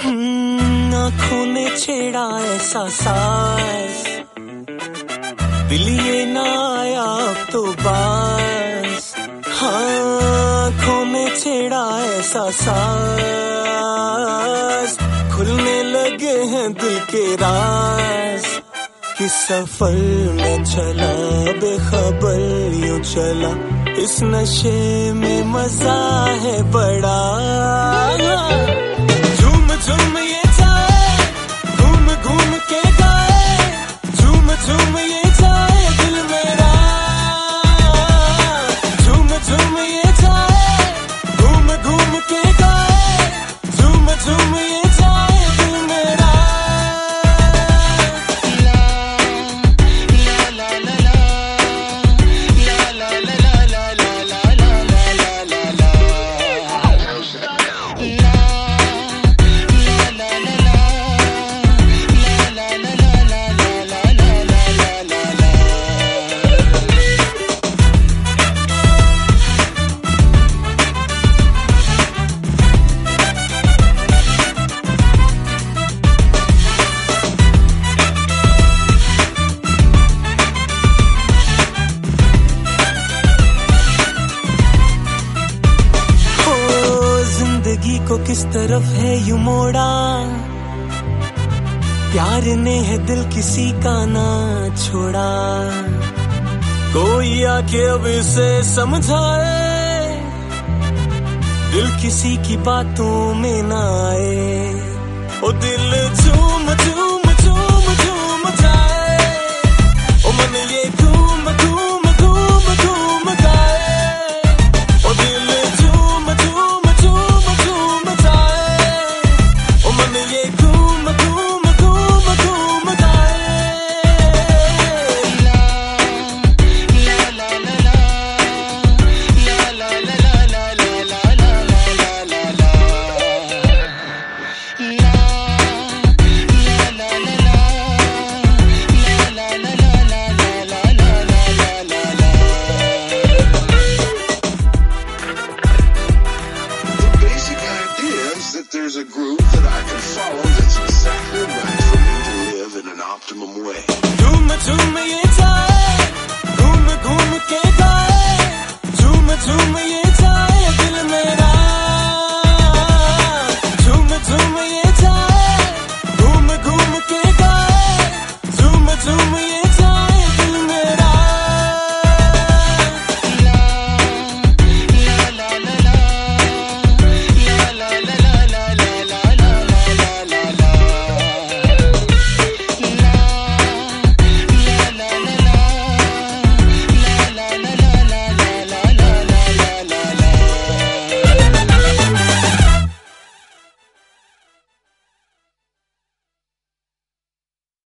आँखों ने छेड़ा ऐसा साज, दिल ये ना आया अब तो बाज। आँखों ने छेड़ा ऐसा साज, खुलने लगे हैं दिल के राज। किस सफर में चला बेखबर यूं चला, इस नशे में मजा है बड़ा। झूम झूम ये जाए, घूम घूम के गाए, झूम झूम ये जाए दिल मेरा। झूम झूम ये जाए, घूम घूम के गाए, झूम झूम ये जाए दिल मेरा। को किस तरफ है यूं मोड़ा, प्यार ने है दिल किसी का ना छोड़ा। कोई आके अब इसे समझाए, दिल किसी की बातों में ना आए। ओ दिल झूम झूम झूम झूम जाए, ओ मन ये घूम